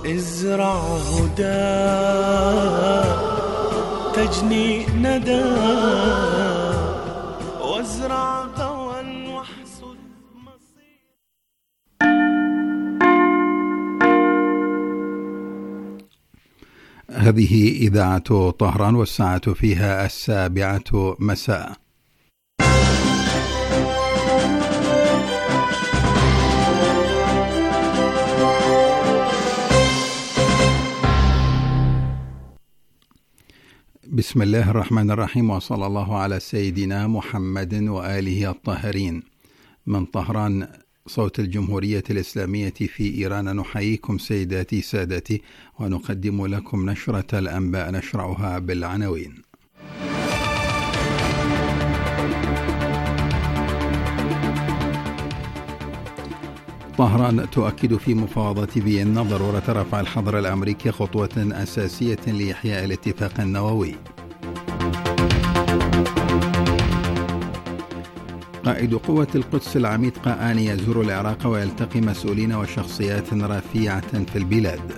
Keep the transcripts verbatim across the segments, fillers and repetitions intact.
ازرع هدى تجني ندى وازرع ضوءا واحصد مصير. هذه إذاعة طهران والساعة فيها السابعة مساء. بسم الله الرحمن الرحيم، وصلى الله على سيدنا محمد وآله الطاهرين. من طهران صوت الجمهورية الإسلامية في إيران نحييكم سيداتي سادتي، ونقدم لكم نشرة الأنباء نشرعها بالعناوين. طهران تؤكد في مفاوضات فيينا ضرورة رفع الحظر الأمريكي خطوة أساسية لإحياء الاتفاق النووي. قائد قوة القدس العميد قآني يزور العراق ويلتقي مسؤولين وشخصيات رفيعة في البلاد.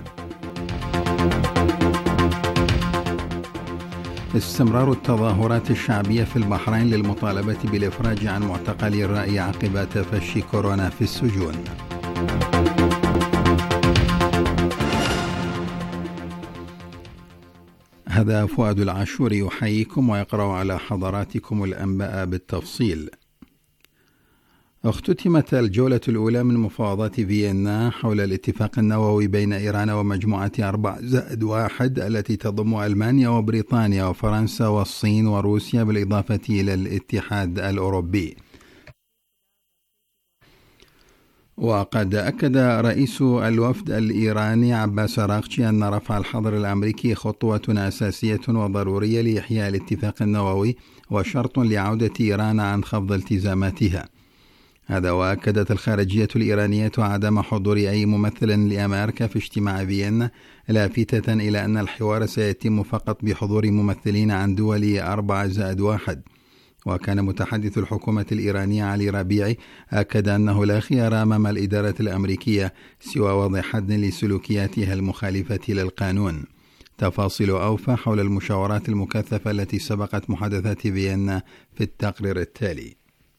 استمرار التظاهرات الشعبية في البحرين للمطالبة بالإفراج عن معتقلي الرأي عقب تفشي كورونا في السجون. هذا فؤاد العاشور يحييكم ويقرأ على حضراتكم الأنباء بالتفصيل. اختتمت الجولة الأولى من مفاوضات فيينا حول الاتفاق النووي بين إيران ومجموعة أربع زائد واحد التي تضم ألمانيا وبريطانيا وفرنسا والصين وروسيا بالإضافة إلى الاتحاد الأوروبي. وقد أكد رئيس الوفد الإيراني عباس أراغچي أن رفع الحظر الأمريكي خطوة أساسية وضرورية لإحياء الاتفاق النووي وشرط لعودة إيران عن خفض التزاماتها. هذا وأكدت الخارجية الإيرانية عدم حضور أي ممثل لأمريكا في اجتماع فيينا، لافتة إلى أن الحوار سيتم فقط بحضور ممثلين عن دول أربعة زائد واحد. وكان متحدث الحكومة الإيرانية علي ربيعي أكد أنه لا خيار أمام الإدارة الأمريكية سوى وضع حد لسلوكياتها المخالفة للقانون. تفاصيل أوفى حول المشاورات المكثفة التي سبقت محادثات فيينا في التقرير التالي.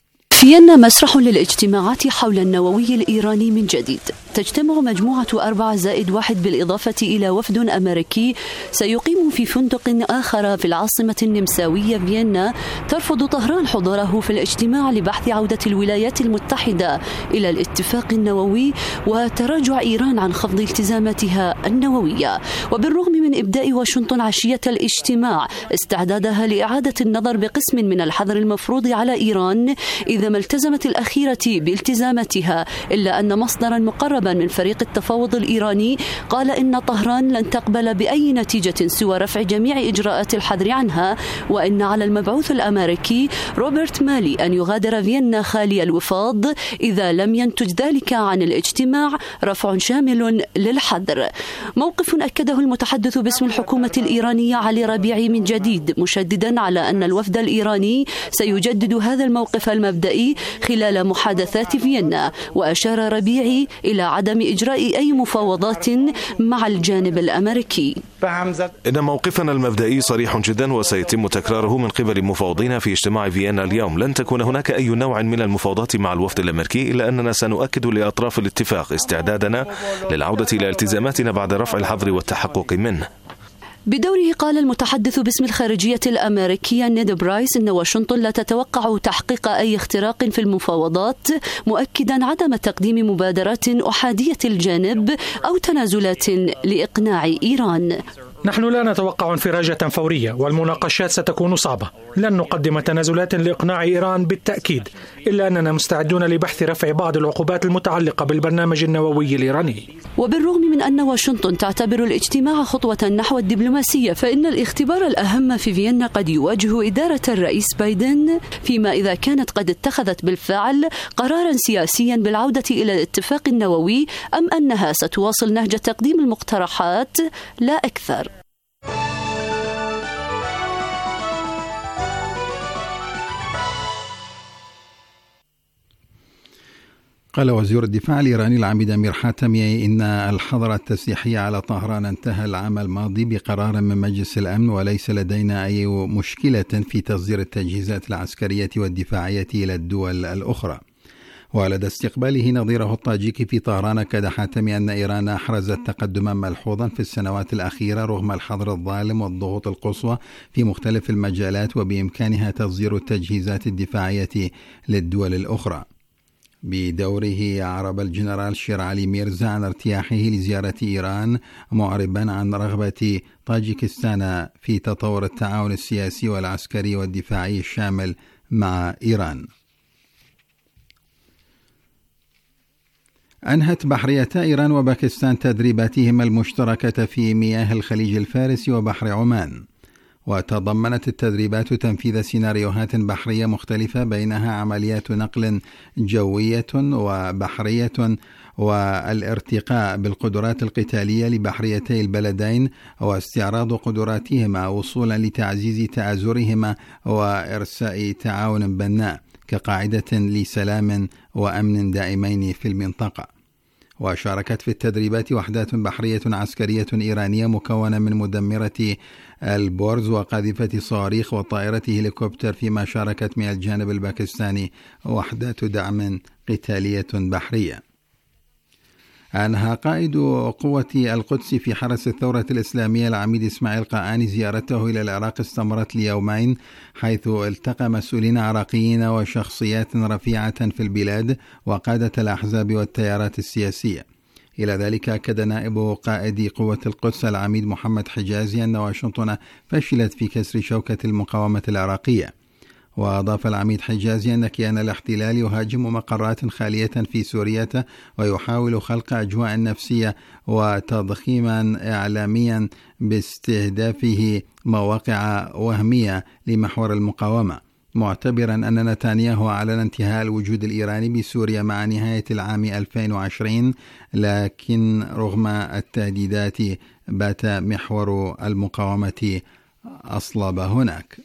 فيينا مسرح للاجتماعات حول النووي الإيراني من جديد. تجتمع مجموعة أربعة زائد واحد بالإضافة إلى وفد أمريكي سيقيم في فندق آخر في العاصمة النمساوية فيينا، ترفض طهران حضوره في الاجتماع لبحث عودة الولايات المتحدة إلى الاتفاق النووي وتراجع إيران عن خفض التزاماتها النووية. وبالرغم من إبداء واشنطن عشية الاجتماع استعدادها لإعادة النظر بقسم من الحظر المفروض على إيران إذا ما التزمت الأخيرة بالتزاماتها، إلا أن مصدرا مقربا من فريق التفاوض الإيراني قال إن طهران لن تقبل بأي نتيجة سوى رفع جميع إجراءات الحظر عنها، وإن على المبعوث الأمريكي روبرت مالي أن يغادر فيينا خالي الوفاض إذا لم ينتج ذلك عن الاجتماع رفع شامل للحظر. موقف أكده المتحدث باسم الحكومة الإيرانية علي ربيعي من جديد، مشددا على أن الوفد الإيراني سيجدد هذا الموقف المبدئي خلال محادثات فيينا. وأشار ربيعي إلى عدم إجراء أي مفاوضات مع الجانب الأمريكي. إن موقفنا المبدئي صريح جدا وسيتم تكراره من قبل مفاوضين في اجتماع فيينا اليوم. لن تكون هناك أي نوع من المفاوضات مع الوفد الأمريكي، إلا أننا سنؤكد لأطراف الاتفاق استعدادنا للعودة إلى التزاماتنا بعد رفع الحظر والتحقق منه. بدوره قال المتحدث باسم الخارجية الأمريكية نيد برايس إن واشنطن لا تتوقع تحقيق أي اختراق في المفاوضات، مؤكدا عدم تقديم مبادرات أحادية الجانب أو تنازلات لإقناع إيران. نحن لا نتوقع انفراجة فورية، والمناقشات ستكون صعبة. لن نقدم تنازلات لإقناع إيران بالتأكيد، إلا أننا مستعدون لبحث رفع بعض العقوبات المتعلقة بالبرنامج النووي الإيراني. وبالرغم من أن واشنطن تعتبر الاجتماع خطوة نحو الدبلوماسية، فإن الاختبار الأهم في فيينا قد يواجه إدارة الرئيس بايدن، فيما إذا كانت قد اتخذت بالفعل قرارا سياسيا بالعودة إلى الاتفاق النووي، أم أنها ستواصل نهج تقديم المقترحات لا أكثر. قال وزير الدفاع الإيراني العميد أمير حاتمي إن الحظر التسليحي على طهران انتهى العام الماضي بقرار من مجلس الأمن، وليس لدينا أي مشكلة في تصدير التجهيزات العسكرية والدفاعية إلى الدول الأخرى. ولدى استقباله نظيره الطاجيكي في طهران، أكد حاتمي أن إيران أحرزت تقدما ملحوظا في السنوات الأخيرة رغم الحظر الظالم والضغوط القصوى في مختلف المجالات، وبإمكانها تصدير التجهيزات الدفاعية للدول الأخرى. بدوره أعرب الجنرال شيرعلي ميرزا عن ارتياحه لزيارة إيران، معربا عن رغبة طاجيكستان في تطور التعاون السياسي والعسكري والدفاعي الشامل مع إيران. أنهت بحريتا إيران وباكستان تدريباتهما المشتركة في مياه الخليج الفارسي وبحر عمان، وتضمنت التدريبات تنفيذ سيناريوهات بحرية مختلفة بينها عمليات نقل جوية وبحرية والارتقاء بالقدرات القتالية لبحريتي البلدين واستعراض قدراتهما وصولا لتعزيز تآزرهما وإرساء تعاون بناء كقاعدة لسلام وأمن دائمين في المنطقة. وشاركت في التدريبات وحدات بحرية عسكرية إيرانية مكونة من مدمرة البورز وقاذفة صواريخ وطائرة هليكوبتر، فيما شاركت من الجانب الباكستاني وحدات دعم قتالية بحرية. أنهى قائد قوة القدس في حرس الثورة الإسلامية العميد إسماعيل قاآني زيارته إلى العراق استمرت ليومين، حيث التقى مسؤولين عراقيين وشخصيات رفيعة في البلاد وقادة الأحزاب والتيارات السياسية. إلى ذلك أكد نائب قائد قوة القدس العميد محمد حجازي أن واشنطن فشلت في كسر شوكة المقاومة العراقية. وأضاف العميد حجازي أن كيان الاحتلال يهاجم مقرات خالية في سوريا ويحاول خلق أجواء نفسية وتضخيما إعلاميا باستهدافه مواقع وهمية لمحور المقاومة، معتبرا أن نتنياهو أعلن انتهاء الوجود الإيراني بسوريا مع نهاية العام ألفين وعشرين، لكن رغم التهديدات بات محور المقاومة أصلب هناك.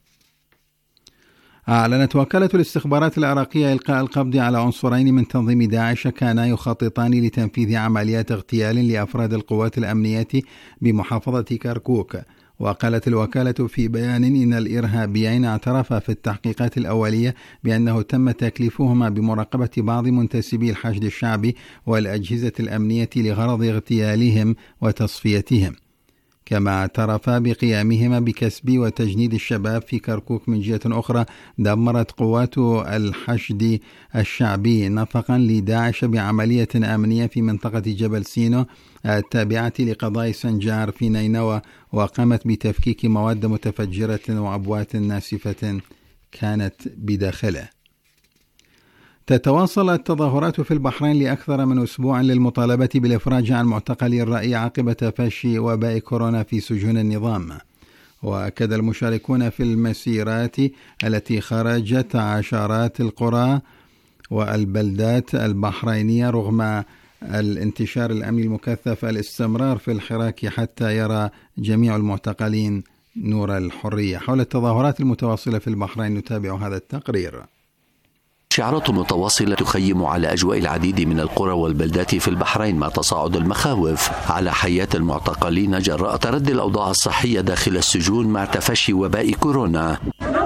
أعلنت وكالة الاستخبارات العراقية إلقاء القبض على عنصرين من تنظيم داعش كانا يخططان لتنفيذ عمليات اغتيال لأفراد القوات الأمنية بمحافظة كركوك. وقالت الوكالة في بيان إن الإرهابيين اعترفا في التحقيقات الأولية بأنه تم تكليفهما بمراقبة بعض منتسبي الحشد الشعبي والأجهزة الأمنية لغرض اغتيالهم وتصفيتهم، كما اعترفا بقيامهما بكسب وتجنيد الشباب في كركوك. من جهة أخرى دمرت قوات الحشد الشعبي نفقا لداعش بعملية أمنية في منطقة جبل سينو التابعة لقضاء سنجار في نينوى، وقامت بتفكيك مواد متفجرة وأبوات ناسفة كانت بداخله. تتواصل التظاهرات في البحرين لأكثر من أسبوع للمطالبة بالإفراج عن معتقلي الرأي عقب تفشي وباء كورونا في سجون النظام. وأكد المشاركون في المسيرات التي خرجت عشرات القرى والبلدات البحرينية رغم الانتشار الأمني المكثف الاستمرار في الحراك حتى يرى جميع المعتقلين نور الحرية. حول التظاهرات المتواصلة في البحرين نتابع هذا التقرير. شعارات متواصلة تخيم على أجواء العديد من القرى والبلدات في البحرين مع تصاعد المخاوف على حياة المعتقلين جراء تردي الأوضاع الصحية داخل السجون مع تفشي وباء كورونا.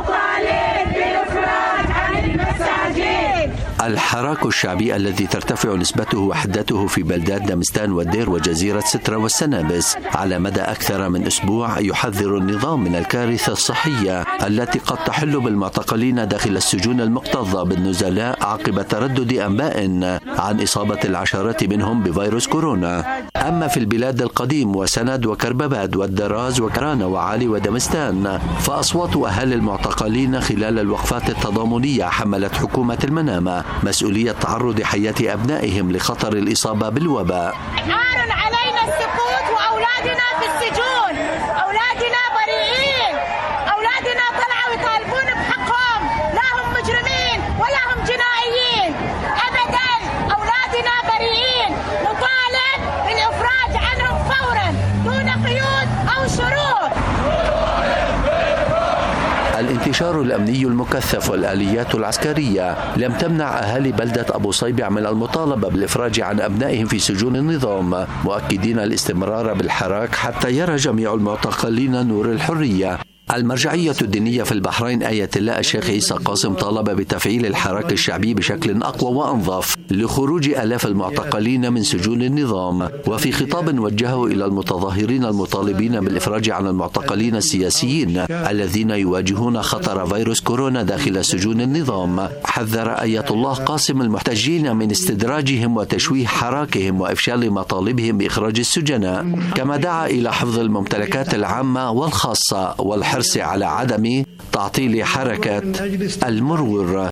الحراك الشعبي الذي ترتفع نسبته وحدته في بلدات دمستان والدير وجزيرة سترة والسنابس على مدى أكثر من أسبوع يحذر النظام من الكارثة الصحية التي قد تحل بالمعتقلين داخل السجون المكتظة بالنزلاء عقب تردد أنباء عن إصابة العشرات منهم بفيروس كورونا. أما في البلاد القديم وسند وكربباد والدراز وكرانا وعالي ودمستان فأصوات أهالي المعتقلين خلال الوقفات التضامنية حملت حكومة المنامة مسؤولية تعرض حياة أبنائهم لخطر الإصابة بالوباء. عار علينا السقوط وأولادنا في السجون، أولادنا بريئين، أولادنا طلعوا يطالبون بحقهم، لا هم مجرمين ولا هم جنائيين أبدا، أولادنا بريئين، نطالب بالإفراج عنهم فورا دون قيود أو شروط. الانتشار الأمني المكثف والآليات العسكرية لم تمنع أهالي بلدة أبو صيبع من المطالبة بالإفراج عن أبنائهم في سجون النظام، مؤكدين الاستمرار بالحراك حتى يرى جميع المعتقلين نور الحرية. المرجعية الدينية في البحرين آية الله الشيخ عيسى قاسم طالب بتفعيل الحراك الشعبي بشكل أقوى وأنظف لخروج آلاف المعتقلين من سجون النظام. وفي خطاب وجهه إلى المتظاهرين المطالبين بالإفراج عن المعتقلين السياسيين الذين يواجهون خطر فيروس كورونا داخل سجون النظام، حذر آية الله قاسم المحتجين من استدراجهم وتشويه حراكهم وإفشال مطالبهم بإخراج السجناء، كما دعا إلى حفظ الممتلكات العامة والخاصة والحرص على عدم تعطيل حركة المرور.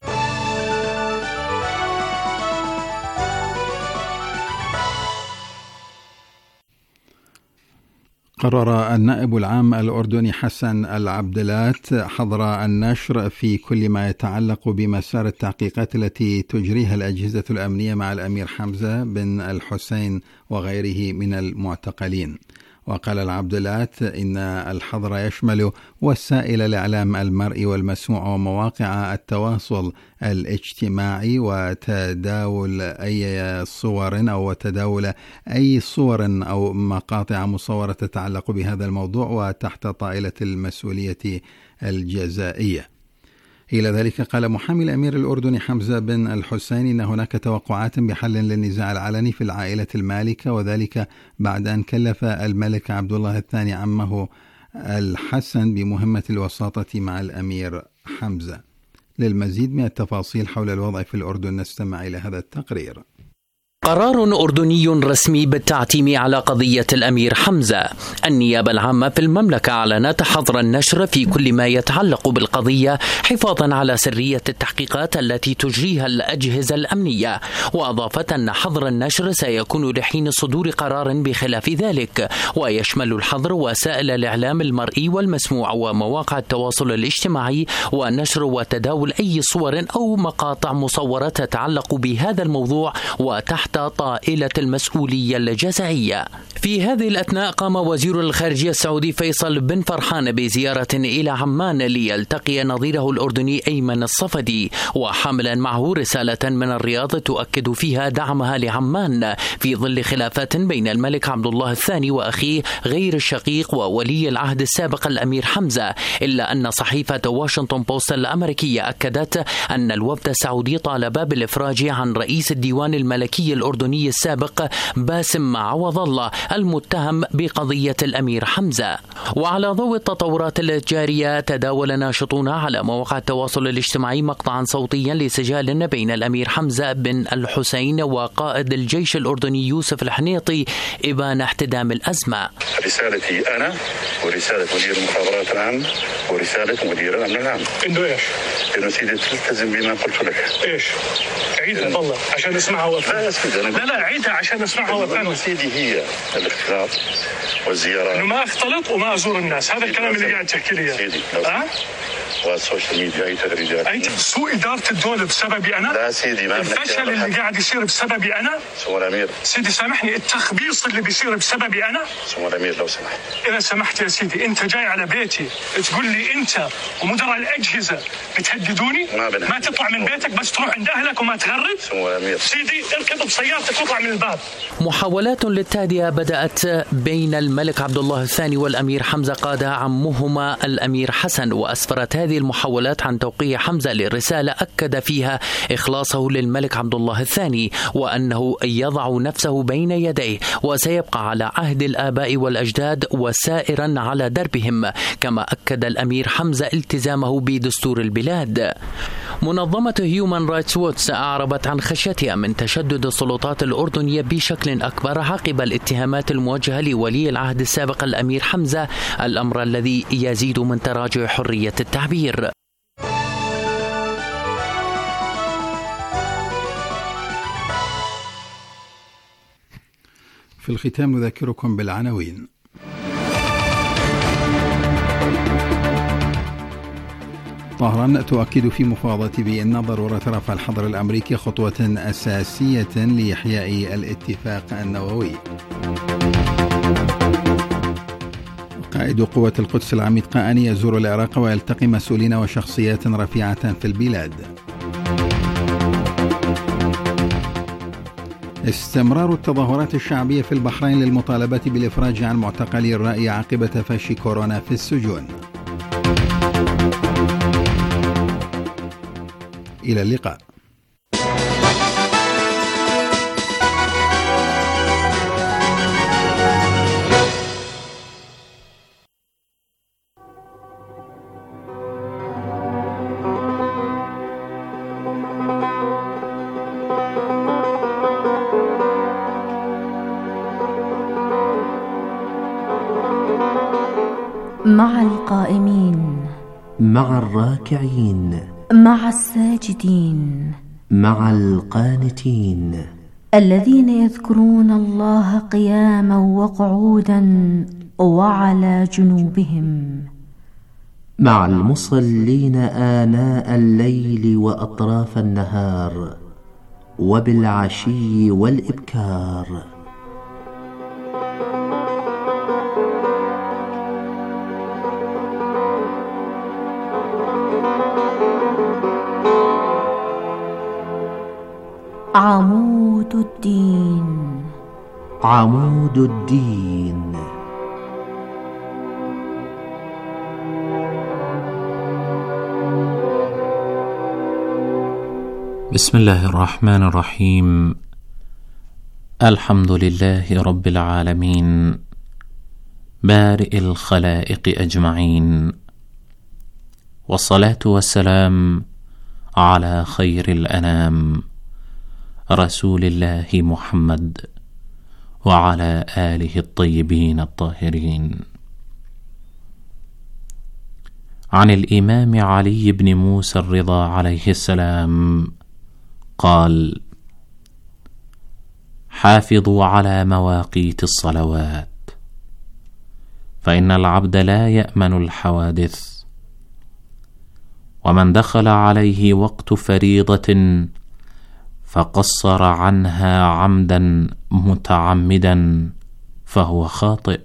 قرر النائب العام الأردني حسن العبدلات حظر النشر في كل ما يتعلق بمسار التحقيقات التي تجريها الأجهزة الأمنية مع الأمير حمزة بن الحسين وغيره من المعتقلين. وقال العبدلات إن الحظر يشمل وسائل الإعلام المرئي والمسموع ومواقع التواصل الاجتماعي وتداول أي صور أو تداول أي صور أو مقاطع مصورة تتعلق بهذا الموضوع وتحت طائلة المسؤولية الجزائية. إلى ذلك قال محامي الأمير الأردني حمزة بن الحسين إن هناك توقعات بحل للنزاع العلني في العائلة المالكة، وذلك بعد أن كلف الملك عبد الله الثاني عمه الحسن بمهمة الوساطة مع الأمير حمزة. للمزيد من التفاصيل حول الوضع في الأردن نستمع إلى هذا التقرير. قرار أردني رسمي بالتعتيم على قضية الأمير حمزة. النيابة العامة في المملكة أعلنت حظر النشر في كل ما يتعلق بالقضية حفاظا على سرية التحقيقات التي تجريها الأجهزة الأمنية، وأضافت أن حظر النشر سيكون لحين صدور قرار بخلاف ذلك، ويشمل الحظر وسائل الإعلام المرئي والمسموع ومواقع التواصل الاجتماعي ونشر وتداول أي صور أو مقاطع مصورة تتعلق بهذا الموضوع وتحت طائلة المسؤولية الجزائية. في هذه الأثناء قام وزير الخارجية السعودي فيصل بن فرحان بزيارة إلى عمان ليلتقي نظيره الأردني أيمن الصفدي، وحاملا معه رسالة من الرياض تؤكد فيها دعمها لعمان في ظل خلافات بين الملك عبد الله الثاني وأخيه غير الشقيق وولي العهد السابق الأمير حمزة، إلا أن صحيفة واشنطن بوست الأمريكية أكدت أن الوفد السعودي طالب بالإفراج عن رئيس الديوان الملكي الأردني السابق باسم عوض الله المتهم بقضية الأمير حمزة. وعلى ضوء التطورات الجارية تداول ناشطون على مواقع التواصل الاجتماعي مقطعا صوتيا لسجال بين الأمير حمزة بن الحسين وقائد الجيش الأردني يوسف الحنيطي إبان احتدام الأزمة. رسالتي أنا ورسالة مدير المخابرات العامة ورسالة مدير الأمن العام إنه إيش؟ إنه سيدي تلتزم بما قلت لك. إيش؟ عيدها والله عشان نسمعها وفانا. لا لا لا عيدها عشان نسمعها وفانا. سيدي هي الاختلاط والزيارات. إنه ما أختلط وما أزور الناس، هذا الكلام اللي قاعد تحكي لي. سيدي أه؟ والسوشيال ميديا أي تغريدات. أي سوء إدارة الدولة بسببي أنا؟ لا سيدي ما الفشل اللي قاعد يصير بسببي أنا؟ سمو الأمير. سيدي سامحني، التخبيص اللي بيصير بسببي أنا؟ سمو الأمير لو سمحت. إذا سمحت يا سيدي، أنت جاي على بيتي تقول لي أنت ومدراء الأجهزة بتهددوني؟ ما, ما تطلع من بيتك بس تروح عند أهلك وما تغرد؟ سمو الأمير. سيدي اركض بسيارتك واطلع من الباب. محاولات للتهدئة بدأت بين الملك عبد الله الثاني والأمير حمزة قاد عمهما الأمير حسن، وأسفرت هذه المحاولات عن توقيع حمزة لرسالة أكد فيها إخلاصه للملك عبد الله الثاني وأنه يضع نفسه بين يديه وسيبقى على عهد الآباء والأجداد وسائرا على دربهم، كما أكد الأمير حمزة التزامه بدستور البلاد. منظمة هيومان رايتس ووتش أعربت عن خشيتها من تشدد السلطات الأردنية بشكل أكبر عقب الاتهامات الموجهة لولي العهد السابق الأمير حمزة، الأمر الذي يزيد من تراجع حرية التعبير. في الختام نذكركم بالعناوين. طهران تؤكد في مفاوضات فيينا ضرورة رفع الحظر الأمريكي خطوة أساسية لإحياء الاتفاق النووي. قائد قوة القدس العميد قائني يزور العراق ويلتقي مسؤولين وشخصيات رفيعة في البلاد. استمرار التظاهرات الشعبية في البحرين للمطالبة بالإفراج عن معتقلي الرأي عقب تفشي كورونا في السجون. إلى اللقاء. مع القائمين، مع الراكعين، مع الساجدين، مع القانتين، الذين يذكرون الله قياما وقعودا وعلى جنوبهم، مع المصلين آناء الليل وأطراف النهار وبالعشي والإبكار. عمود الدين، عمود الدين. بسم الله الرحمن الرحيم. الحمد لله رب العالمين، بارئ الخلائق أجمعين، والصلاة والسلام على خير الأنام رسول الله محمد وعلى آله الطيبين الطاهرين. عن الإمام علي بن موسى الرضا عليه السلام قال: حافظوا على مواقيت الصلوات، فإن العبد لا يأمن الحوادث، ومن دخل عليه وقت فريضة فقصر عنها عمدا متعمدا فهو خاطئ،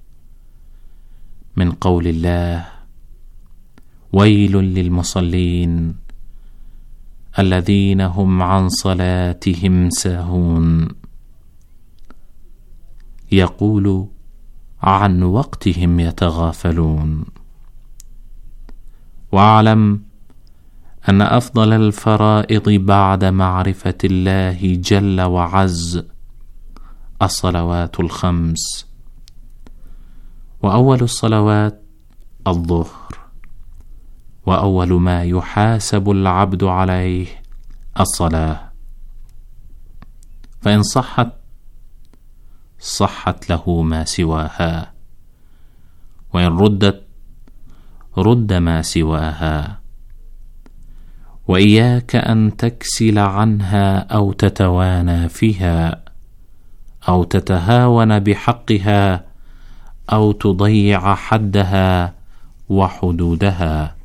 من قول الله: ويل للمصلين الذين هم عن صلاتهم ساهون. يقول: عن وقتهم يتغافلون. واعلم أن أفضل الفرائض بعد معرفة الله جل وعز الصلوات الخمس، وأول الصلوات الظهر، وأول ما يحاسب العبد عليه الصلاة، فإن صحت صحت له ما سواها، وإن ردت رد ما سواها. وإياك أن تكسل عنها أو تتوانى فيها، أو تتهاون بحقها، أو تضيع حدها وحدودها،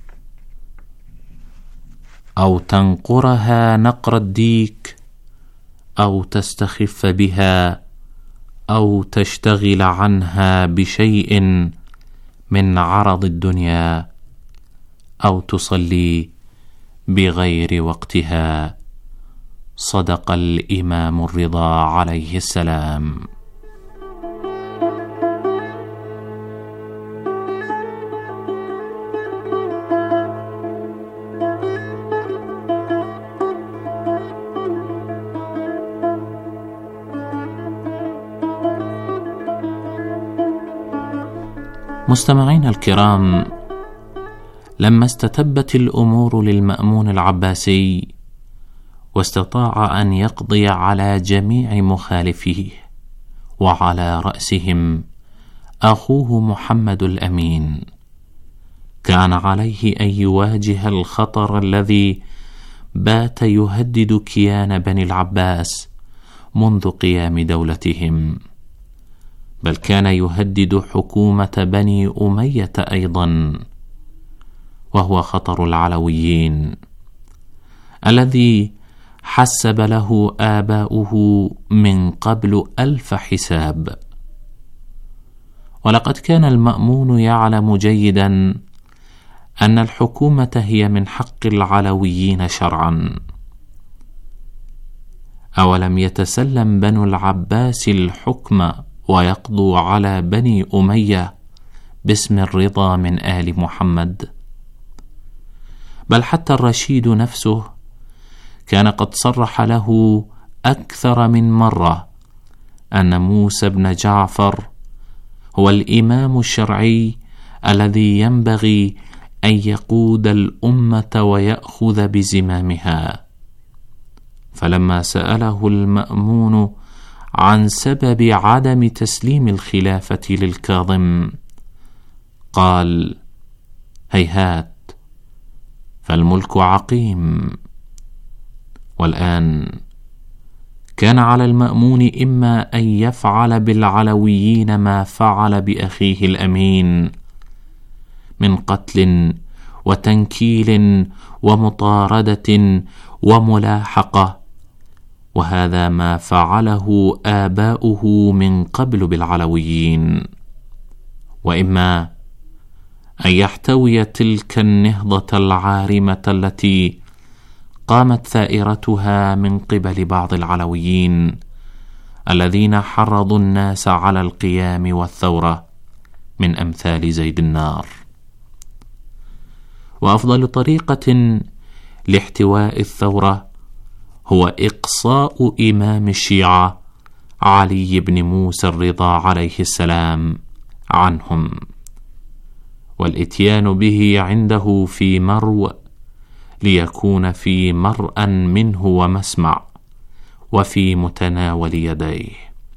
أو تنقرها نقر الديك، أو تستخف بها، أو تشتغل عنها بشيء من عرض الدنيا، أو تصلي بغير وقتها. صدق الإمام الرضا عليه السلام. مستمعين الكرام، لما استتبت الأمور للمأمون العباسي واستطاع أن يقضي على جميع مخالفيه، وعلى رأسهم أخوه محمد الأمين، كان عليه أن يواجه الخطر الذي بات يهدد كيان بني العباس منذ قيام دولتهم، بل كان يهدد حكومة بني أمية أيضا، وهو خطر العلويين الذي حسب له آباؤه من قبل ألف حساب. ولقد كان المأمون يعلم جيدا أن الحكومة هي من حق العلويين شرعا. أولم يتسلم بنو العباس الحكم ويقضوا على بني أمية باسم الرضا من آل محمد؟ بل حتى الرشيد نفسه كان قد صرح له أكثر من مرة أن موسى بن جعفر هو الإمام الشرعي الذي ينبغي أن يقود الأمة ويأخذ بزمامها. فلما سأله المأمون عن سبب عدم تسليم الخلافة للكاظم قال: هيهات، فالملك عقيم. والآن كان على المأمون إما أن يفعل بالعلويين ما فعل بأخيه الأمين من قتل وتنكيل ومطاردة وملاحقة، وهذا ما فعله آباؤه من قبل بالعلويين، وإما أن يحتوي تلك النهضة العارمة التي قامت ثائرتها من قبل بعض العلويين الذين حرضوا الناس على القيام والثورة من أمثال زيد النار. وأفضل طريقة لاحتواء الثورة هو إقصاء إمام الشيعة علي بن موسى الرضا عليه السلام عنهم، والإتيان به عنده في مرو ليكون في مرأى منه ومسمع وفي متناول يديه.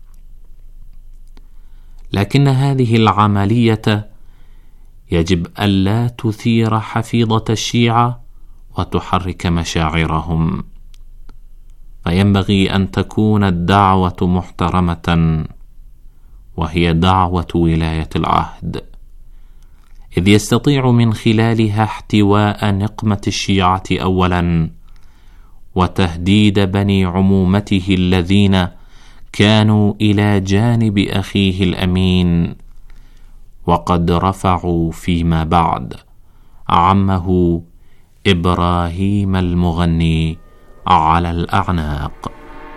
لكن هذه العملية يجب ألا تثير حفيظة الشيعة وتحرك مشاعرهم، فينبغي أن تكون الدعوة محترمة، وهي دعوة ولاية العهد، إذ يستطيع من خلالها احتواء نقمة الشيعة أولا، وتهديد بني عمومته الذين كانوا إلى جانب أخيه الأمين، وقد رفعوا فيما بعد عمه إبراهيم المغني على الأعناق.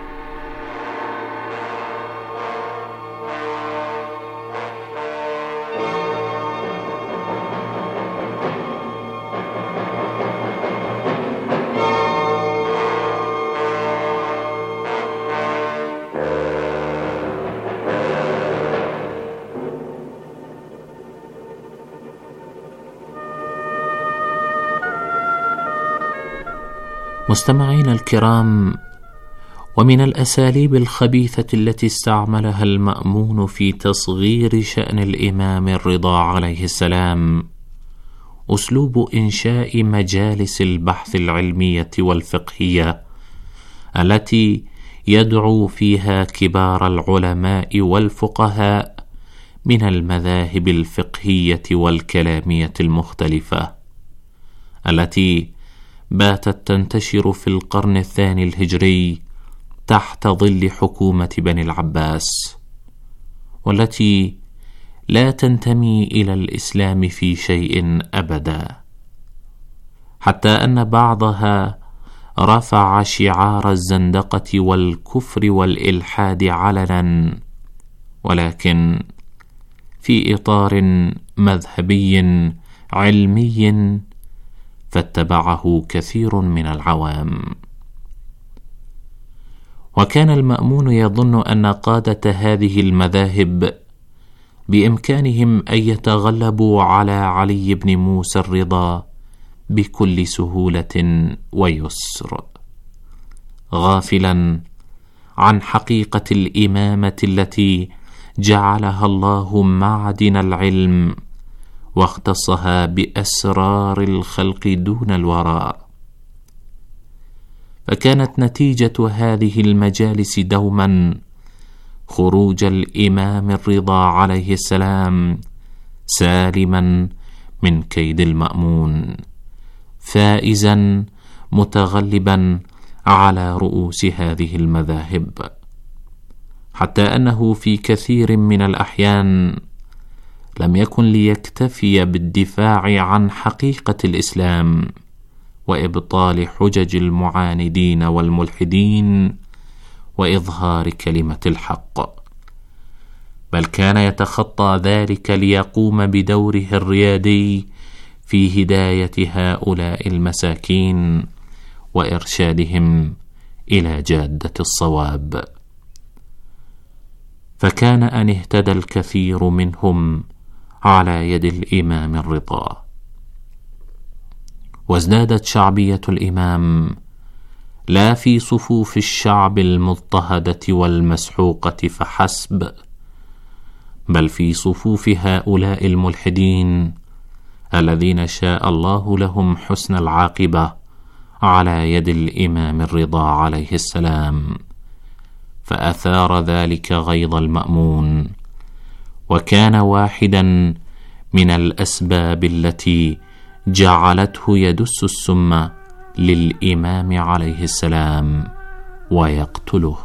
مستمعين الكرام، ومن الأساليب الخبيثة التي استعملها المأمون في تصغير شأن الإمام الرضا عليه السلام أسلوب إنشاء مجالس البحث العلمية والفقهية التي يدعو فيها كبار العلماء والفقهاء من المذاهب الفقهية والكلامية المختلفة، التي باتت تنتشر في القرن الثاني الهجري تحت ظل حكومة بني العباس، والتي لا تنتمي إلى الإسلام في شيء أبدا، حتى أن بعضها رفع شعار الزندقة والكفر والإلحاد علنا، ولكن في إطار مذهبي علمي فاتبعه كثير من العوام. وكان المأمون يظن أن قادة هذه المذاهب بإمكانهم أن يتغلبوا على علي بن موسى الرضا بكل سهولة ويسر، غافلا عن حقيقة الإمامة التي جعلها الله معدن العلم واختصها بأسرار الخلق دون الوراء. فكانت نتيجة هذه المجالس دوما خروج الإمام الرضا عليه السلام سالما من كيد المأمون، فائزا متغلبا على رؤوس هذه المذاهب، حتى أنه في كثير من الأحيان لم يكن ليكتفي بالدفاع عن حقيقة الإسلام وإبطال حجج المعاندين والملحدين وإظهار كلمة الحق، بل كان يتخطى ذلك ليقوم بدوره الريادي في هداية هؤلاء المساكين وإرشادهم إلى جادة الصواب. فكان أن اهتدى الكثير منهم على يد الإمام الرضا، وازدادت شعبية الإمام لا في صفوف الشعب المضطهدة والمسحوقة فحسب، بل في صفوف هؤلاء الملحدين الذين شاء الله لهم حسن العاقبة على يد الإمام الرضا عليه السلام، فأثار ذلك غيظ المأمون، وكان واحدا من الأسباب التي جعلته يدس السم للإمام عليه السلام ويقتله.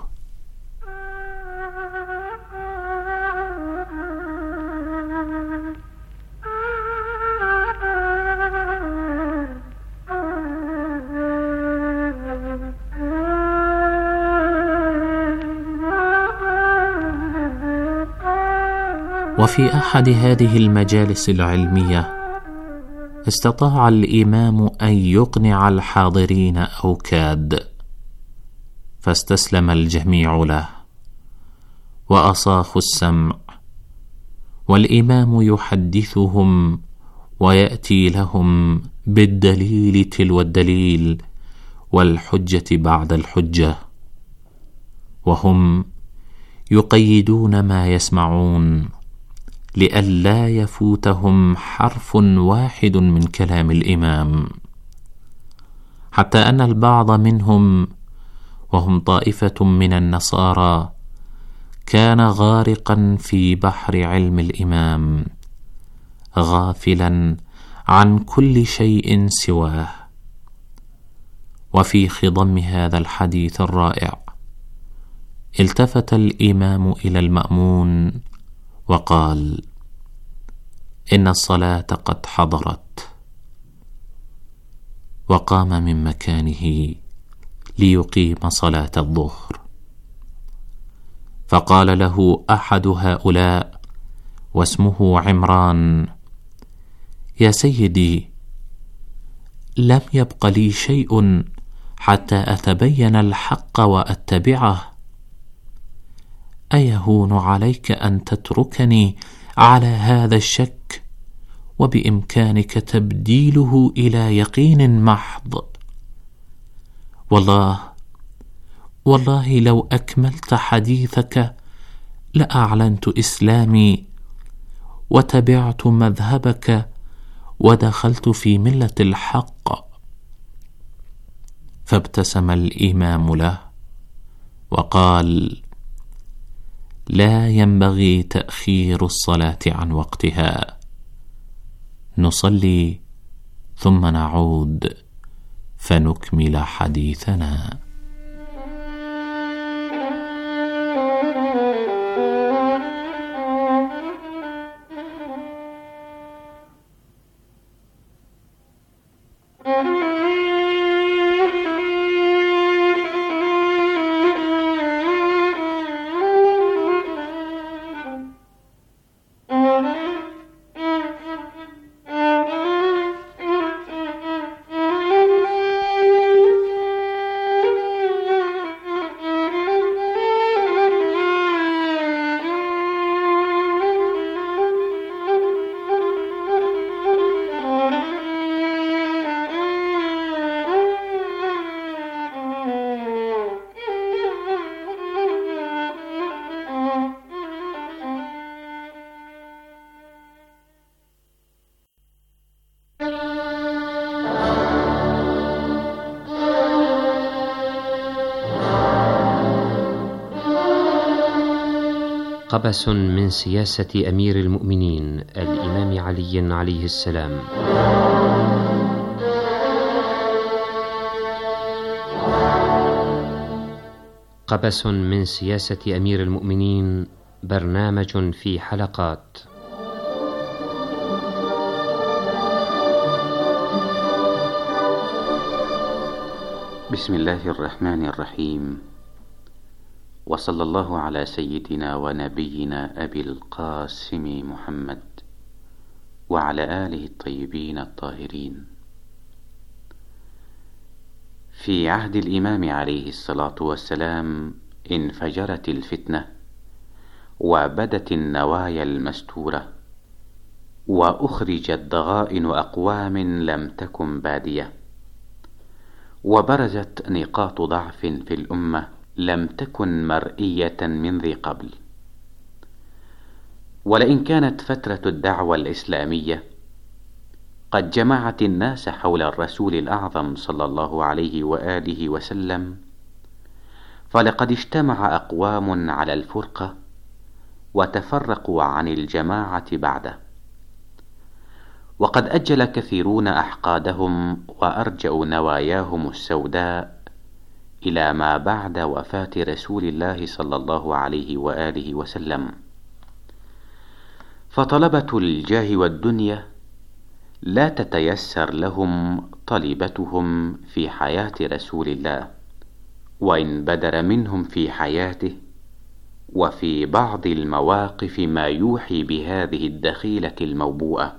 وفي أحد هذه المجالس العلمية استطاع الإمام أن يقنع الحاضرين أو كاد، فاستسلم الجميع له وأصاخوا السمع، والإمام يحدثهم ويأتي لهم بالدليل تلو الدليل والحجة بعد الحجة، وهم يقيدون ما يسمعون لئلا يفوتهم حرف واحد من كلام الإمام، حتى أن البعض منهم وهم طائفة من النصارى كان غارقا في بحر علم الإمام غافلا عن كل شيء سواه. وفي خضم هذا الحديث الرائع التفت الإمام إلى المأمون وقال: إن الصلاة قد حضرت، وقام من مكانه ليقيم صلاة الظهر. فقال له أحد هؤلاء واسمه عمران: يا سيدي، لم يبق لي شيء حتى أتبين الحق وأتبعه، أيهون عليك أن تتركني على هذا الشك وبإمكانك تبديله إلى يقين محض؟ والله والله لو أكملت حديثك لأعلنت إسلامي وتبعت مذهبك ودخلت في ملة الحق. فابتسم الإمام له وقال: لا ينبغي تأخير الصلاة عن وقتها، نصلي ثم نعود فنكمل حديثنا. قبس من سياسة أمير المؤمنين الإمام علي عليه السلام. قبس من سياسة أمير المؤمنين، برنامج في حلقات. بسم الله الرحمن الرحيم، وصلى الله على سيدنا ونبينا أبي القاسم محمد وعلى آله الطيبين الطاهرين. في عهد الإمام عليه الصلاة والسلام انفجرت الفتنة، وبدت النوايا المستورة، وأخرجت ضغائن أقوام لم تكن بادية، وبرزت نقاط ضعف في الأمة لم تكن مرئية من ذي قبل. ولئن كانت فترة الدعوة الإسلامية قد جمعت الناس حول الرسول الأعظم صلى الله عليه وآله وسلم، فلقد اجتمع أقوام على الفرقة وتفرقوا عن الجماعة بعده، وقد أجل كثيرون أحقادهم وأرجأوا نواياهم السوداء إلى ما بعد وفاة رسول الله صلى الله عليه وآله وسلم. فطلبة الجاه والدنيا لا تتيسر لهم طلبتهم في حياة رسول الله، وإن بدر منهم في حياته وفي بعض المواقف ما يوحي بهذه الدخيلة الموبوءة.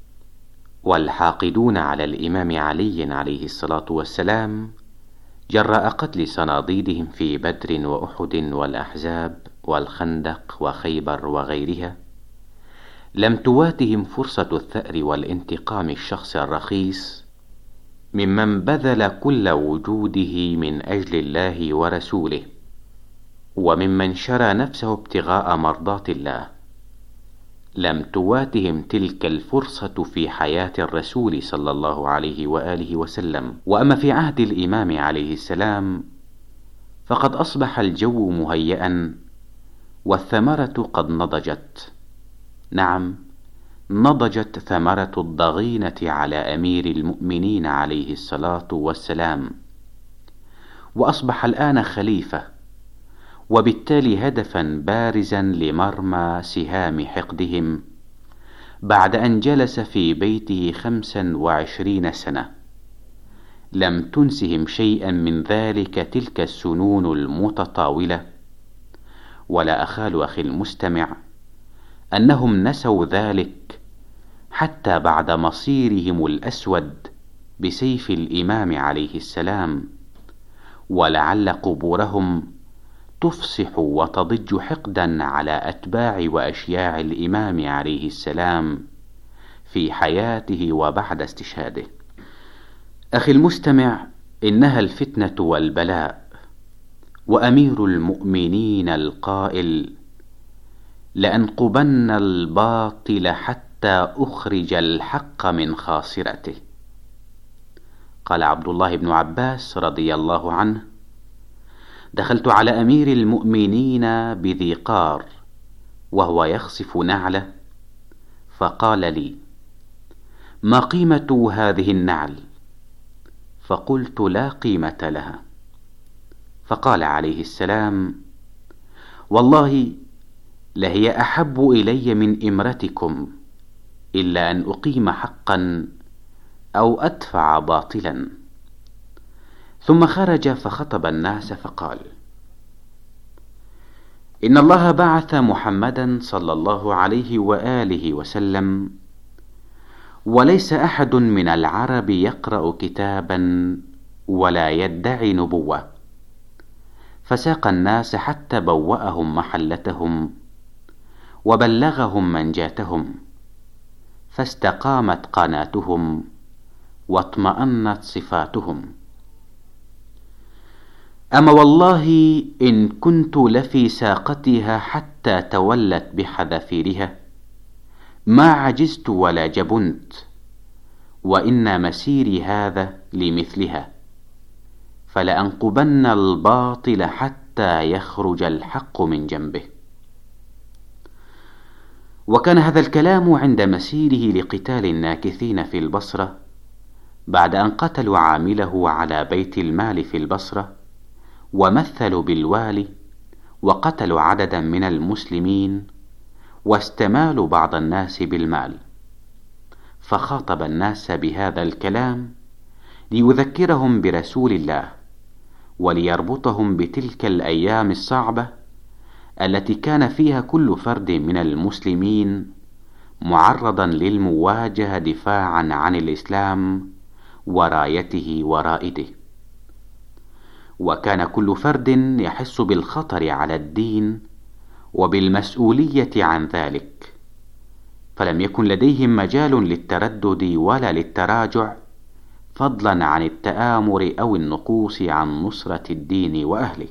والحاقدون على الإمام علي عليه الصلاة والسلام جراء قتل صناديدهم في بدر وأحد والأحزاب والخندق وخيبر وغيرها لم تواتهم فرصة الثأر والانتقام الشخص الرخيص ممن بذل كل وجوده من أجل الله ورسوله، وممن شرى نفسه ابتغاء مرضات الله. لم تواتهم تلك الفرصة في حياة الرسول صلى الله عليه وآله وسلم. وأما في عهد الإمام عليه السلام فقد أصبح الجو مهيئا والثمرة قد نضجت. نعم، نضجت ثمرة الضغينة على أمير المؤمنين عليه الصلاة والسلام، وأصبح الآن خليفة، وبالتالي هدفا بارزا لمرمى سهام حقدهم، بعد أن جلس في بيته خمسا وعشرين سنة لم تنسهم شيئا من ذلك تلك السنون المتطاولة. ولا أخال أخي المستمع أنهم نسوا ذلك حتى بعد مصيرهم الأسود بسيف الإمام عليه السلام، ولعل قبورهم تفصح وتضج حقدا على أتباع وأشياع الإمام عليه السلام في حياته وبعد استشهاده. أخي المستمع، إنها الفتنة والبلاء، وأمير المؤمنين القائل: لأنقبن الباطل حتى أخرج الحق من خاصرته. قال عبد الله بن عباس رضي الله عنه: دخلت على أمير المؤمنين بذي قار وهو يخصف نعله، فقال لي: ما قيمة هذه النعل؟ فقلت: لا قيمة لها. فقال عليه السلام: والله لهي أحب إلي من إمرتكم، إلا أن أقيم حقا أو أدفع باطلا. ثم خرج فخطب الناس فقال: إن الله بعث محمدا صلى الله عليه وآله وسلم، وليس أحد من العرب يقرأ كتابا ولا يدعي نبوة، فساق الناس حتى بوأهم محلتهم وبلغهم منجاتهم، فاستقامت قناتهم واطمأنت صفاتهم. أما والله إن كنت لفي ساقتها حتى تولت بحذافيرها ما عجزت ولا جبنت، وإن مسيري هذا لمثلها، فلأنقبن الباطل حتى يخرج الحق من جنبه. وكان هذا الكلام عند مسيره لقتال الناكثين في البصرة، بعد أن قتلوا عامله على بيت المال في البصرة، ومثلوا بالوالي، وقتلوا عددا من المسلمين، واستمالوا بعض الناس بالمال. فخاطب الناس بهذا الكلام ليذكرهم برسول الله وليربطهم بتلك الأيام الصعبة التي كان فيها كل فرد من المسلمين معرضا للمواجهة دفاعا عن الإسلام ورايته ورائده. وكان كل فرد يحس بالخطر على الدين وبالمسؤولية عن ذلك، فلم يكن لديهم مجال للتردد ولا للتراجع، فضلا عن التآمر أو النقوص عن نصرة الدين وأهله.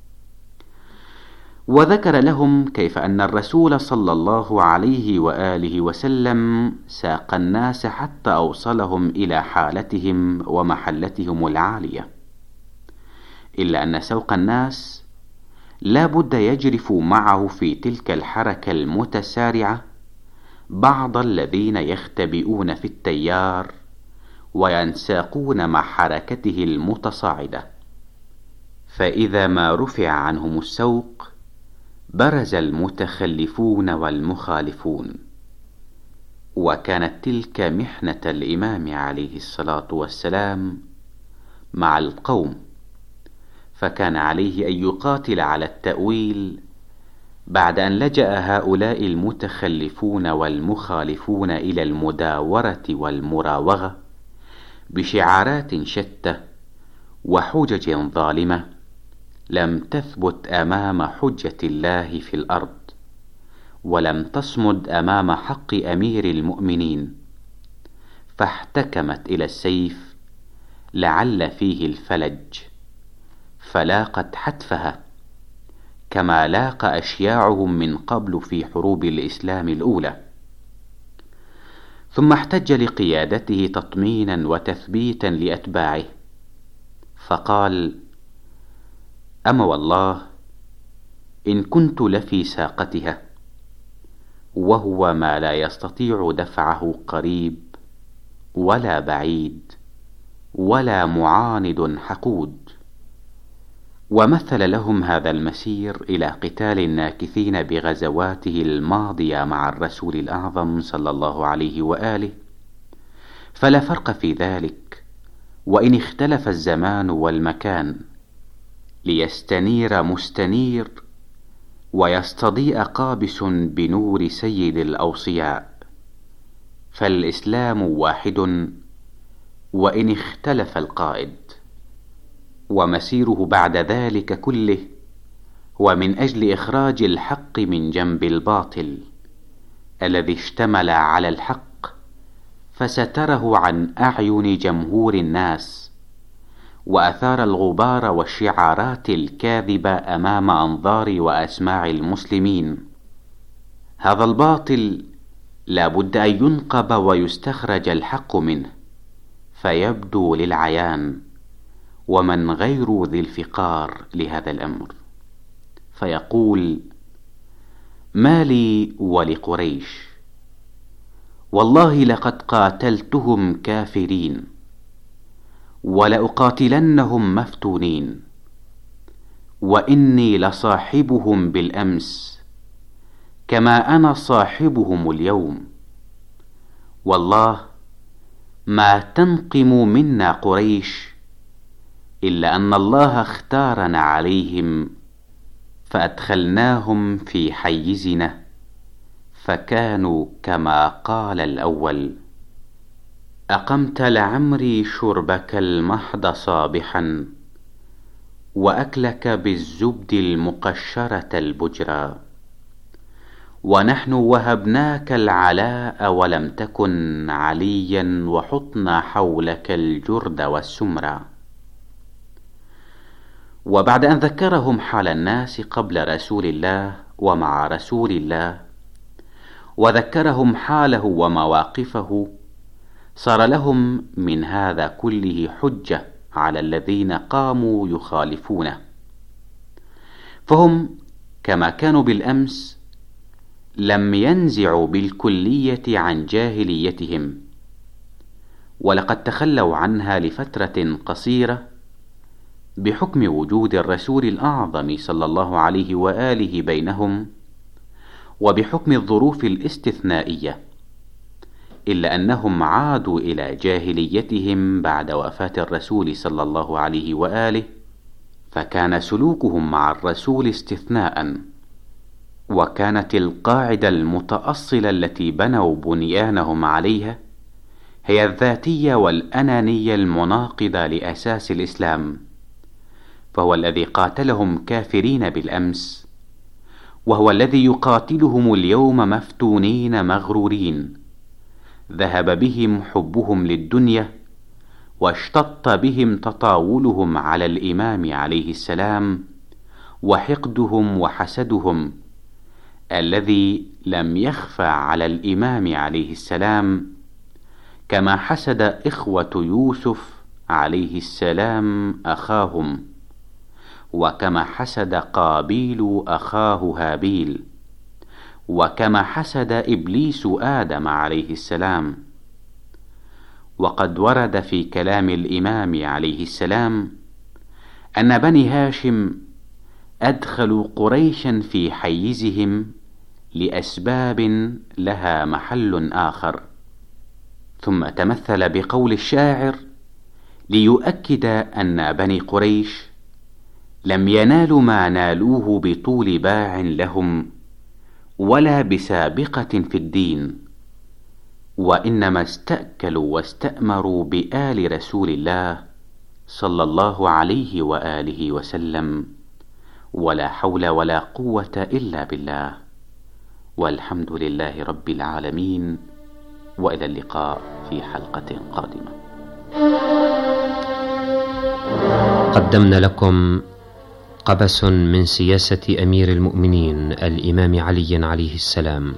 وذكر لهم كيف أن الرسول صلى الله عليه وآله وسلم ساق الناس حتى أوصلهم إلى حالتهم ومحلتهم العالية، إلا أن سوق الناس لا بد يجرف معه في تلك الحركة المتسارعة بعض الذين يختبئون في التيار وينساقون مع حركته المتصاعدة، فإذا ما رفع عنهم السوق برز المتخلفون والمخالفون. وكانت تلك محنة الإمام عليه الصلاة والسلام مع القوم، فكان عليه أن يقاتل على التأويل بعد أن لجأ هؤلاء المتخلفون والمخالفون إلى المداورة والمراوغة بشعارات شتى وحجج ظالمة لم تثبت أمام حجة الله في الأرض، ولم تصمد أمام حق أمير المؤمنين، فاحتكمت إلى السيف لعل فيه الفلج، فلاقت حتفها كما لاقى أشياعهم من قبل في حروب الإسلام الأولى. ثم احتج لقيادته تطمينا وتثبيتا لأتباعه، فقال: أما والله إن كنت لفي ساقتها، وهو ما لا يستطيع دفعه قريب ولا بعيد ولا معاند حقود. ومثل لهم هذا المسير إلى قتال الناكثين بغزواته الماضية مع الرسول الأعظم صلى الله عليه وآله، فلا فرق في ذلك وإن اختلف الزمان والمكان، ليستنير مستنير ويستضيء قابس بنور سيد الأوصياء، فالإسلام واحد وإن اختلف القائد. ومسيره بعد ذلك كله هو من أجل إخراج الحق من جنب الباطل الذي اشتمل على الحق فستره عن أعين جمهور الناس، وأثار الغبار والشعارات الكاذبة أمام أنظار وأسماع المسلمين. هذا الباطل لا بد أن ينقب ويستخرج الحق منه فيبدو للعيان، ومن غير ذي الفقار لهذا الأمر، فيقول: ما لي ولقريش، والله لقد قاتلتهم كافرين، ولأقاتلنهم مفتونين، وإني لصاحبهم بالأمس كما أنا صاحبهم اليوم، والله ما تنقم منا قريش إلا أن الله اختارنا عليهم فأدخلناهم في حيزنا، فكانوا كما قال الأول: أقمت لعمري شربك المحض صابحا، وأكلك بالزبد المقشرة البجرا، ونحن وهبناك العلاء ولم تكن عليا، وحطنا حولك الجرد والسمرا. وبعد أن ذكرهم حال الناس قبل رسول الله ومع رسول الله، وذكرهم حاله ومواقفه، صار لهم من هذا كله حجة على الذين قاموا يخالفونه، فهم كما كانوا بالأمس لم ينزعوا بالكلية عن جاهليتهم، ولقد تخلوا عنها لفترة قصيرة بحكم وجود الرسول الأعظم صلى الله عليه وآله بينهم، وبحكم الظروف الاستثنائية، إلا أنهم عادوا إلى جاهليتهم بعد وفاة الرسول صلى الله عليه وآله، فكان سلوكهم مع الرسول استثناء، وكانت القاعدة المتأصلة التي بنوا بنيانهم عليها هي الذاتية والأنانية المناقضة لأساس الإسلام، فهو الذي قاتلهم كافرين بالأمس، وهو الذي يقاتلهم اليوم مفتونين مغرورين. ذهب بهم حبهم للدنيا، واشتط بهم تطاولهم على الإمام عليه السلام، وحقدهم وحسدهم الذي لم يخفى على الإمام عليه السلام، كما حسد إخوة يوسف عليه السلام أخاهم، وكما حسد قابيل أخاه هابيل، وكما حسد إبليس آدم عليه السلام. وقد ورد في كلام الإمام عليه السلام أن بني هاشم أدخلوا قريشا في حيزهم لأسباب لها محل آخر، ثم تمثل بقول الشاعر ليؤكد أن بني قريش لم ينالوا ما نالوه بطول باع لهم ولا بسابقة في الدين، وإنما استأكلوا واستأمروا بآل رسول الله صلى الله عليه وآله وسلم، ولا حول ولا قوة إلا بالله، والحمد لله رب العالمين، وإلى اللقاء في حلقة قادمة. قدمنا لكم قبس من سياسة أمير المؤمنين الإمام علي عليه السلام.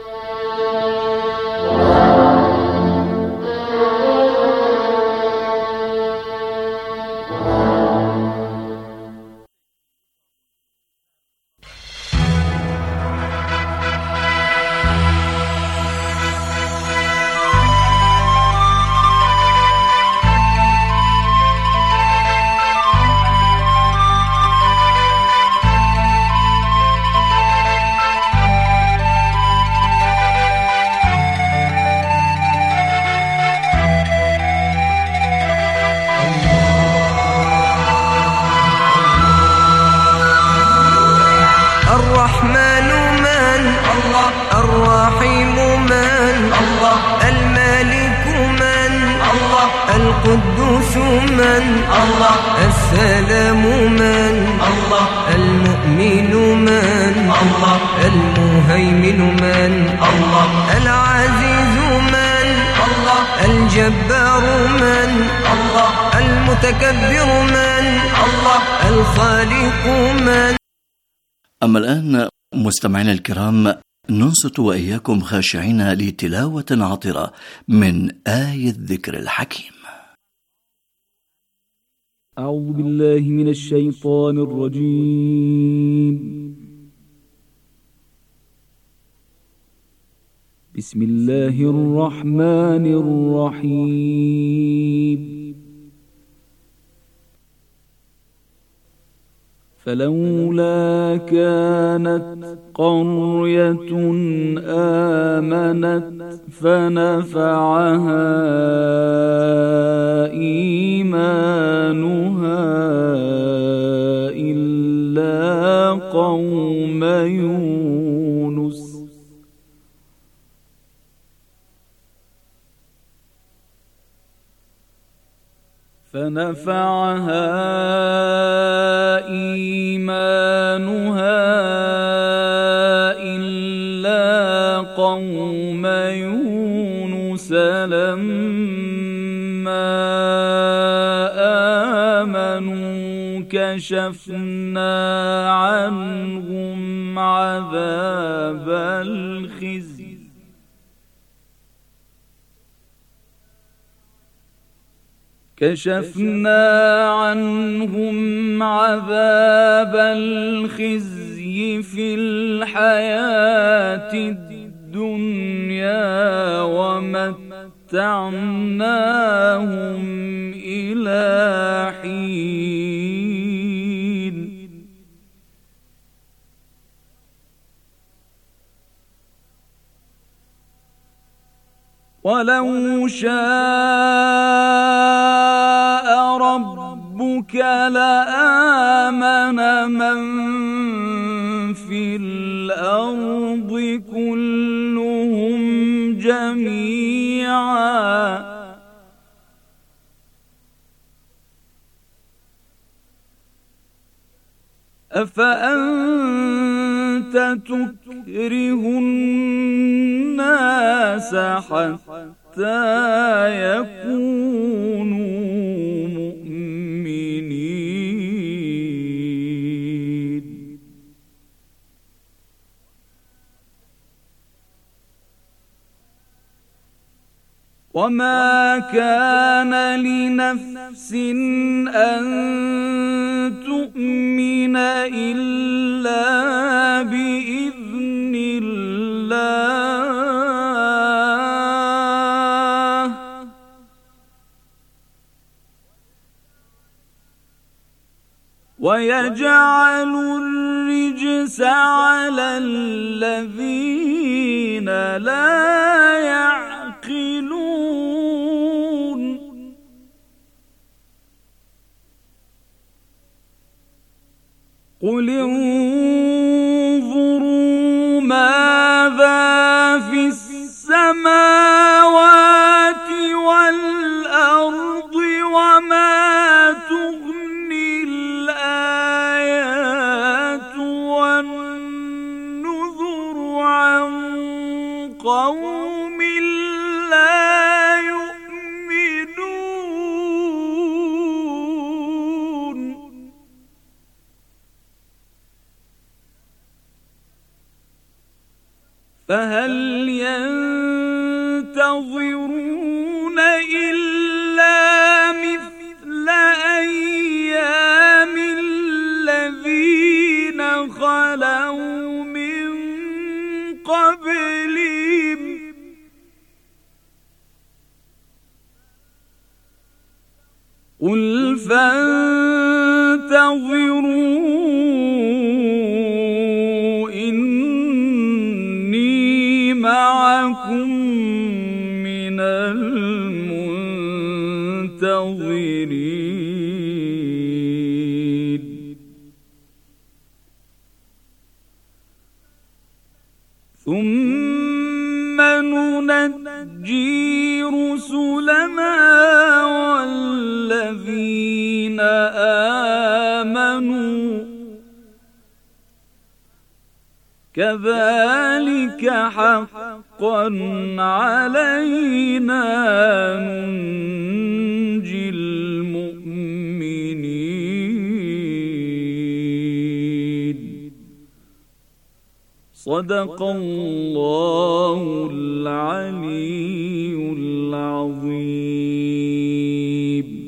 القدوس من الله، السلام من الله، المؤمن من الله، المهيمن من الله، العزيز من الله، الجبار من الله، المتكبر من الله، الخالق من. أما الآن مستمعينا الكرام، ننصت وإياكم خاشعين لتلاوة عطرة من آية الذكر الحكيم. أعوذ بالله من الشيطان الرجيم. بسم الله الرحمن الرحيم. فلولا كانت قرية آمنت فنفعها إيمانها إلا قوم يونس فنفعها إيمانها إلا قوم يونس لما آمنوا كشفنا عنهم عذاب الخزي كشفنا عنهم عذاب الخزي في الحياة الدنيا ومتعناهم إلى حين. ولو شاء ربك لآمن آمن من في الأرض كلهم جميعا أفأنت تكره الناس حتى يكونوا مؤمنين وما كان لنفس أن تؤمن إلا بإذن الله ويجعل الرجس على الذين لا يعقلون قل انظروا ماذا في السماوات والأرض وما تغني الآيات والنذر عن قوم لا يؤمنون فهل ينتظرون إلا مثل أيام الذين خلوا من قبلهم قل فانتظروا إني معكم من المنتظرين ثم ننجي رسلنا والذين آمنوا كذلك حقا علينا ننجي المؤمنين صدق الله العلي العظيم.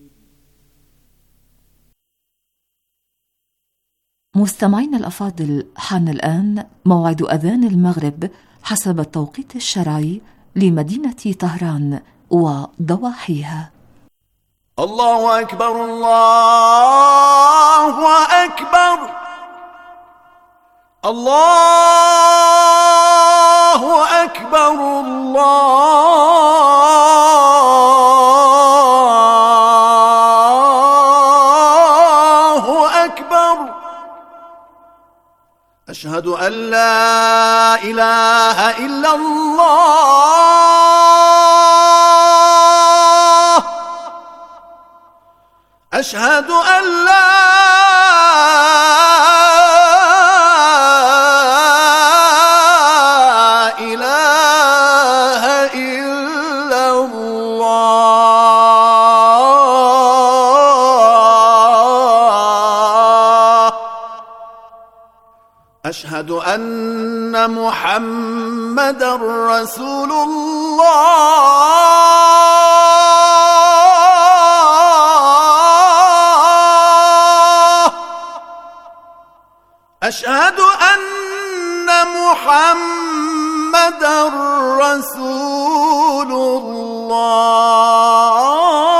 مستمعين الأفاضل، حان الآن موعد أذان المغرب حسب التوقيت الشرعي لمدينة طهران وضواحيها. الله أكبر الله أكبر الله أكبر الله أكبر أشهد أن لا إله إلا الله أشهد أن لا إله إلا الله أشهد أن محمدًا رسول الله أشهد أن محمدًا رسول الله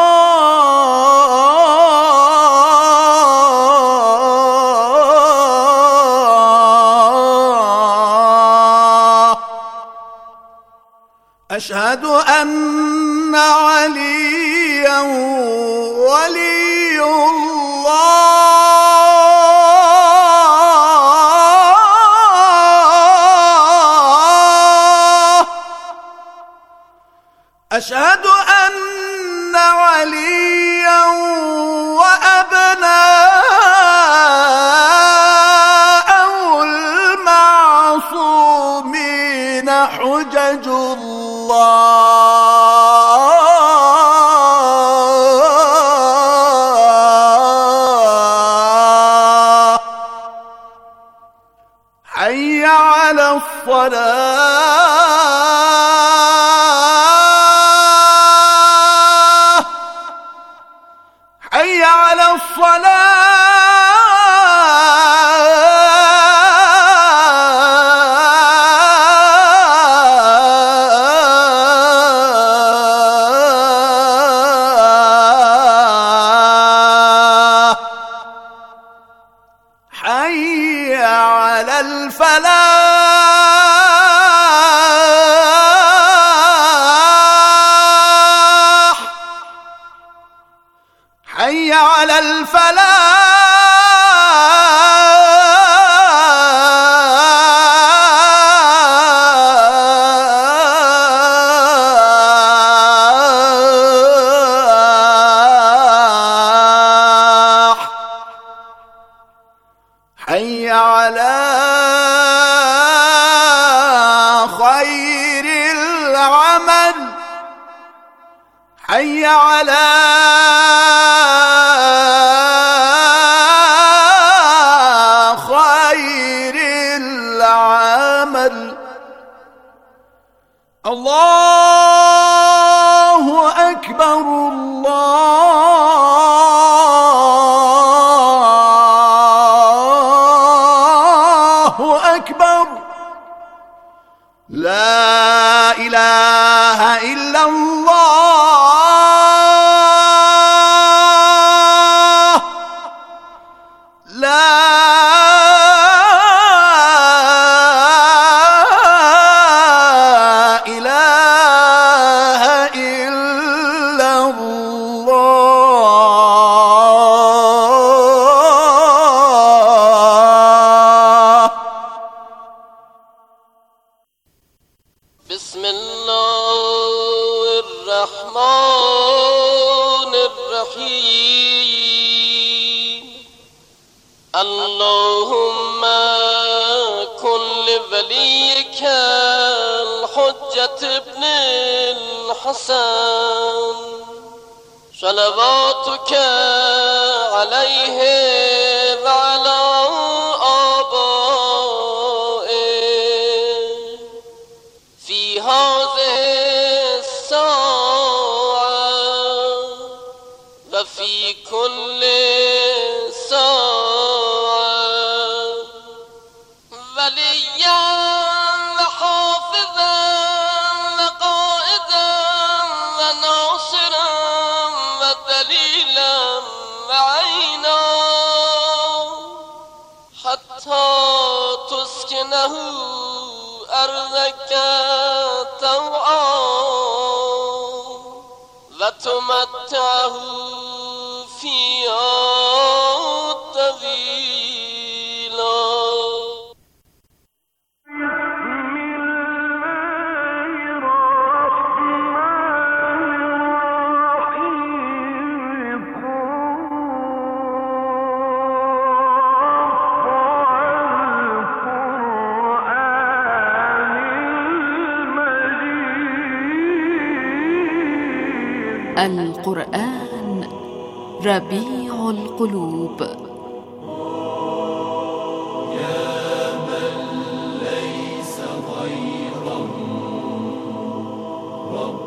أشهد أن عليا ولي الله أشهد أن عليا وأبناءه المعصومين حجج الله حي على الصلاة حي على الصلاة حي على الفلاح حي على الفلاح حي على خير العمل حي على خير العمل الله أكبر الله أكبر لا إله إلا الله لا إله إلا الله. بسم الله الرحمن الرحيم اللهم كن لوليك الحجة ابن الحسن صلواتك عليه وعلى آبائه في هذه الساعة وفي كل ساعة وليا وحافظا وقائدا وناصرا ودليلا وعينا حتى تسكنه أرضك طوعا وتمتعه فيها طويلا. القرآن ربيع القلوب. يا من ليس غيره رب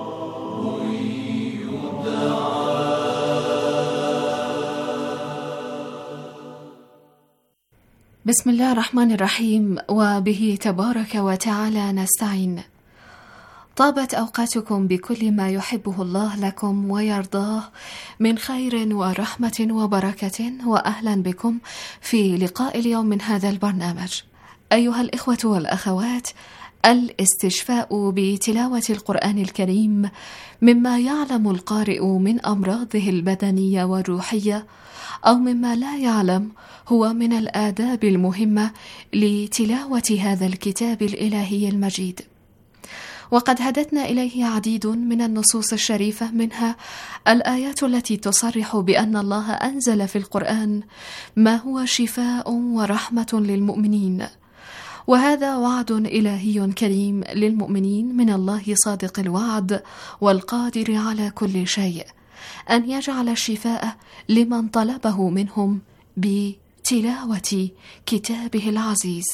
بسم الله الرحمن الرحيم، وبه تبارك وتعالى نستعين. طابت أوقاتكم بكل ما يحبه الله لكم ويرضاه من خير ورحمة وبركة، وأهلا بكم في لقاء اليوم من هذا البرنامج. أيها الإخوة والأخوات، الاستشفاء بتلاوة القرآن الكريم مما يعلم القارئ من أمراضه البدنية والروحية أو مما لا يعلم هو من الآداب المهمة لتلاوة هذا الكتاب الإلهي المجيد. وقد هدتنا إليه عديد من النصوص الشريفة، منها الآيات التي تصرح بأن الله أنزل في القرآن ما هو شفاء ورحمة للمؤمنين، وهذا وعد إلهي كريم للمؤمنين من الله صادق الوعد والقادر على كل شيء، أن يجعل الشفاء لمن طلبه منهم بتلاوة كتابه العزيز.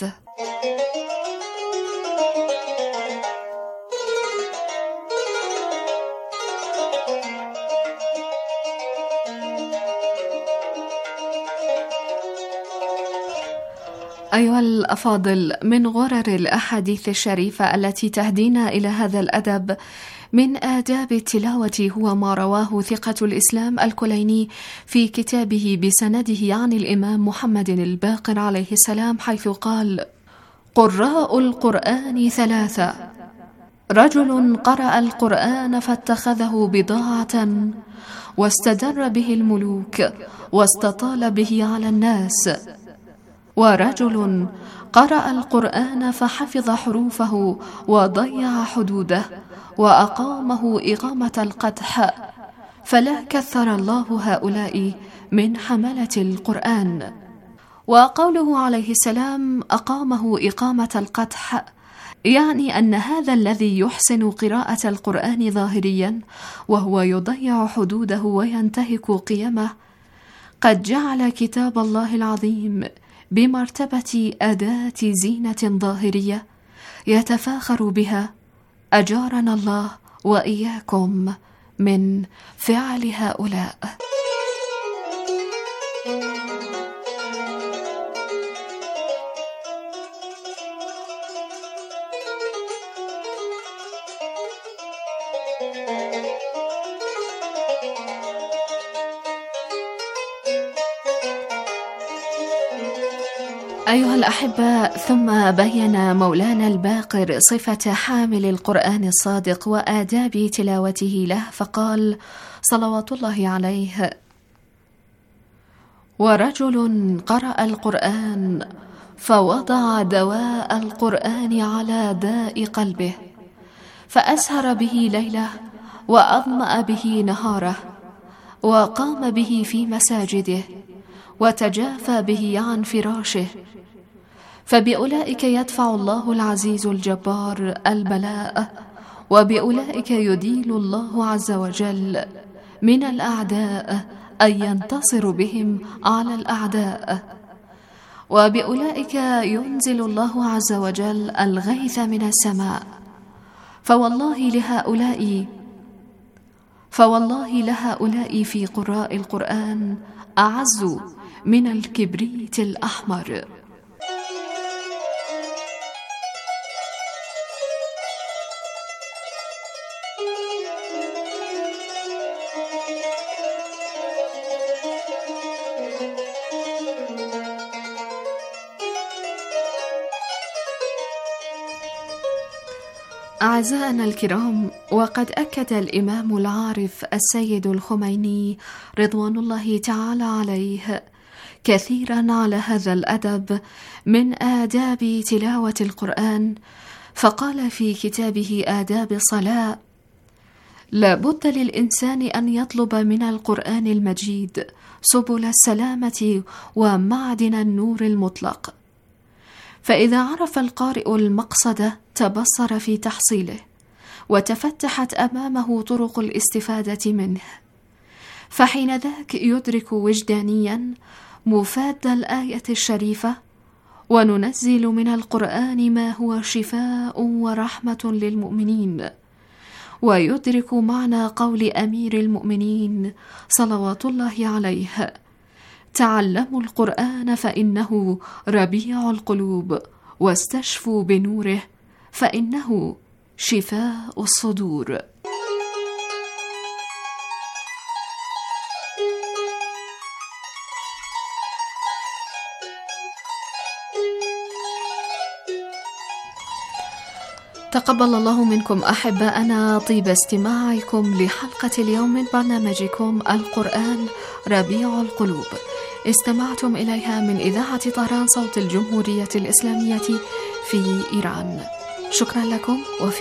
أيها الأفاضل، من غرر الأحاديث الشريفة التي تهدينا إلى هذا الأدب من آداب التلاوة هو ما رواه ثقة الإسلام الكليني في كتابه بسنده عن الإمام محمد الباقر عليه السلام، حيث قال: قراء القرآن ثلاثة: رجل قرأ القرآن فاتخذه بضاعة واستدر به الملوك واستطال به على الناس، ورجل قرأ القرآن فحفظ حروفه وضيع حدوده وأقامه إقامة القدح، فلا كثر الله هؤلاء من حملة القرآن. وقوله عليه السلام أقامه إقامة القدح يعني أن هذا الذي يحسن قراءة القرآن ظاهريا وهو يضيع حدوده وينتهك قيمه قد جعل كتاب الله العظيم بمرتبة أداة زينة ظاهرية يتفاخر بها، أجارنا الله وإياكم من فعل هؤلاء. أيها الأحبة، ثم بين مولانا الباقر صفة حامل القرآن الصادق وآداب تلاوته له، فقال صلوات الله عليه: ورجل قرأ القرآن فوضع دواء القرآن على داء قلبه، فأسهر به ليله وأظمأ به نهاره، وقام به في مساجده وتجافى به عن فراشه، فبأولئك يدفع الله العزيز الجبار البلاء، وبأولئك يديل الله عز وجل من الأعداء أن ينتصر بهم على الأعداء، وبأولئك ينزل الله عز وجل الغيث من السماء. فوالله لهؤلاء فوالله لهؤلاء في قراء القرآن أعز من الكبريت الأحمر. أعزائنا الكرام، وقد أكد الإمام العارف السيد الخميني رضوان الله تعالى عليه كثيرا على هذا الأدب من آداب تلاوة القرآن، فقال في كتابه آداب الصلاة: لا بد للإنسان أن يطلب من القرآن المجيد سبل السلامة ومعدن النور المطلق، فإذا عرف القارئ المقصد تبصر في تحصيله وتفتحت أمامه طرق الاستفادة منه، فحين ذاك يدرك وجدانيا مفاد الآية الشريفة: وننزل من القرآن ما هو شفاء ورحمة للمؤمنين، ويدرك معنى قول أمير المؤمنين صلوات الله عليه: تعلموا القرآن فإنه ربيع القلوب، واستشفوا بنوره فإنه شفاء الصدور. تقبل الله منكم أحباءنا طيب استماعكم لحلقة اليوم من برنامجكم القرآن ربيع القلوب، استمعتم إليها من إذاعة طهران صوت الجمهورية الإسلامية في إيران. شكرا لكم، وفي